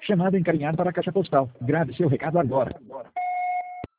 Chamada encaminhada para a caixa postal. Grave seu recado agora.